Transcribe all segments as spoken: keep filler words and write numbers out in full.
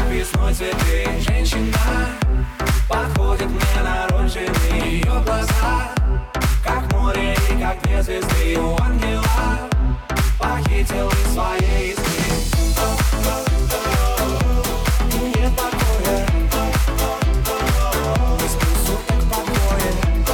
как весной цветы. Женщина подходит мне на роль жены. Ее глаза как море и как две звезды. У ангела похитил из своей искры. Нет покоя, не сплю суток по двое.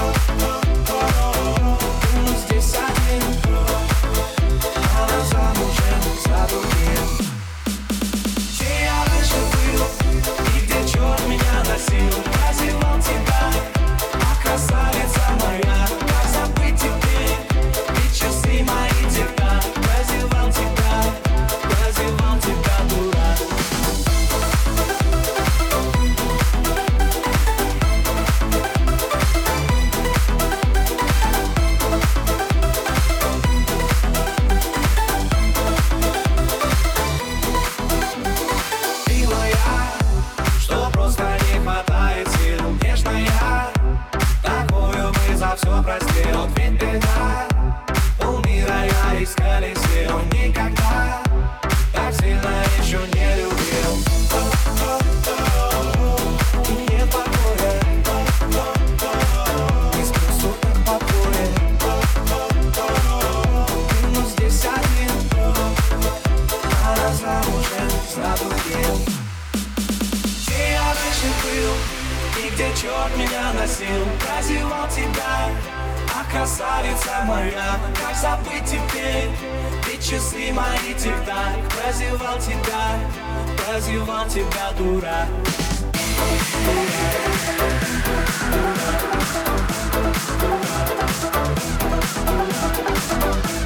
Ну здесь один, она замужем за другим. Где я раньше был и где черт меня носил, прозевал тебя, а красавица моя. Как забыть теперь, ведь часы мои тик-так. Прозевал тебя, прозевал тебя, дурак. Милая, что просто не хватает сил. Нежная, такую бы за все простил. Вот ведь беда, полмира я исколесил. Никогда так сильно еще не любил. Нет покоя, не сплю суток по двое. Ну здесь один, она замужем за другим. Где я раньше был и где черт меня носил, прозевал тебя, а красавица моя. Как забыть теперь, ведь часы мои тик-так. Прозевал тебя, прозевал тебя, дурак. Дурак.